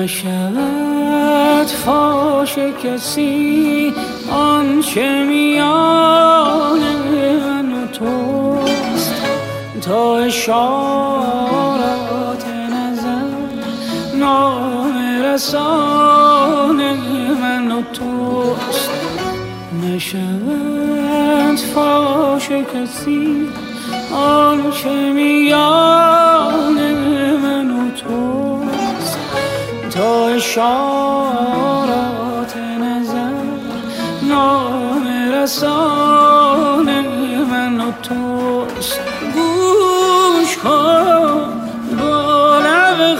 نشود فاش کسی آنچه میان من و توست، تا اشارات نظر نامه رسان من و توست. نشود فاش کسی آنچه میان من و توست، تا اشارات نظر نامه رسان من و توست. گوش کن با لب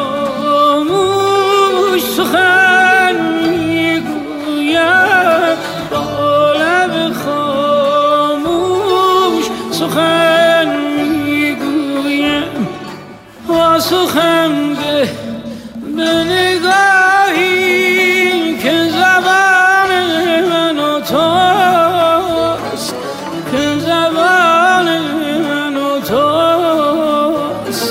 خاموش سخن میگویم، با لب خاموش سخن میگویم. با سخن ده به نگاهی که زبان من و توست، که زبان من و توست.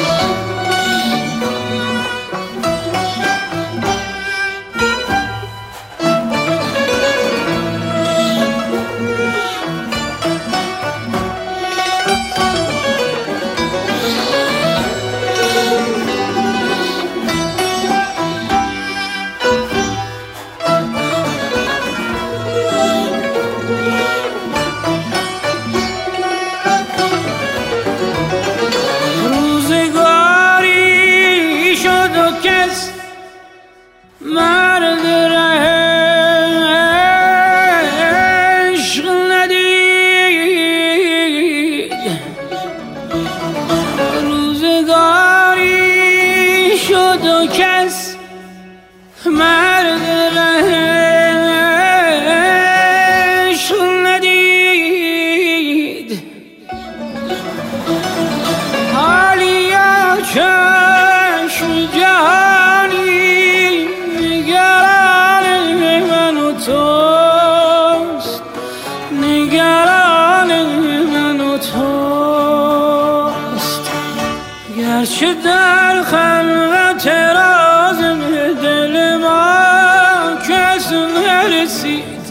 مرد عشق ندید، روزگاری شد و کس مرد عشق ندید. حالیا چشم جهانی نگران من و توست، نگران من و توست. گرچه در خلوت راز دل ما کس نرسید،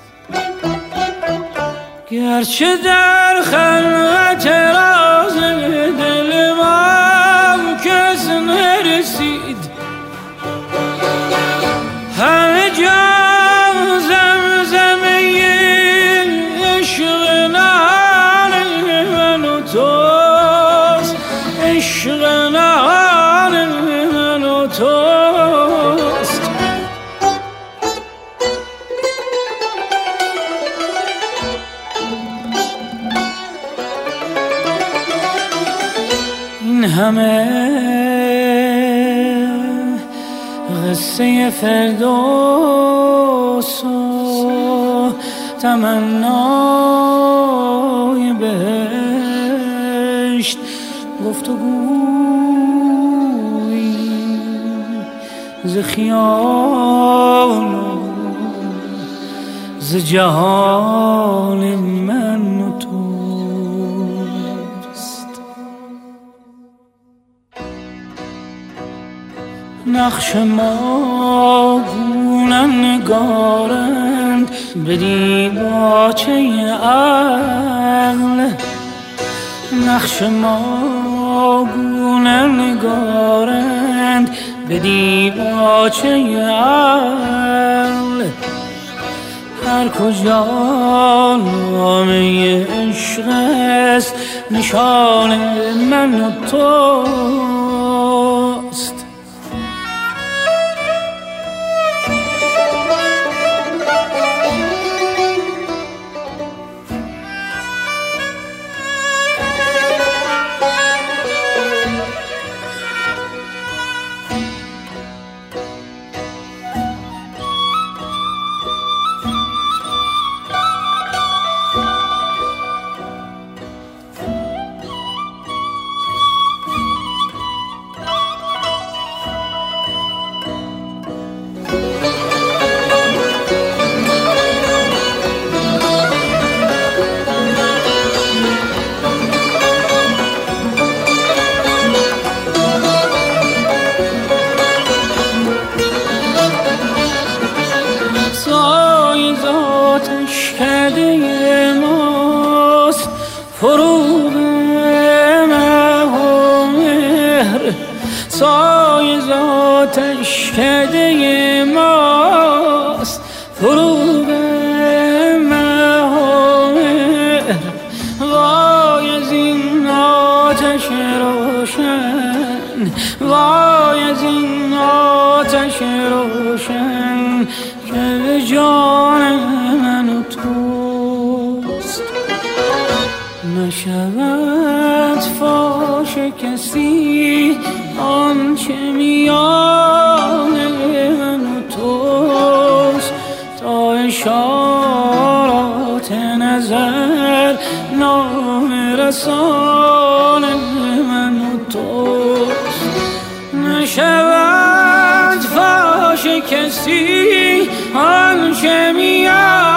گرچه در خلوت راز دل ما کس نرسید. همه جا زمزمه عشق نهان من و توست، عشق نهان من و توست. این همه قصه فردوس و تمنای بهشت، گفتگویی ز خیال و ز جهان من و توست. نقش ما گونه نگارند به دیباچه عقل، نقش ما گونه نگارند به دیباچه عقل. هر کجا نامه عشق است نشان من و توست. فروغ مه و مهر سایه ذاتش کده ماست. فروغ مه و مهر وای از این آتش روشن، وای از این آتش روشن که به جان من و توست. نشود فاش کسی آنچه میان من و توست، تا اشارات نظر نام رسان من و توست. نشود فاش کسی آنچه میان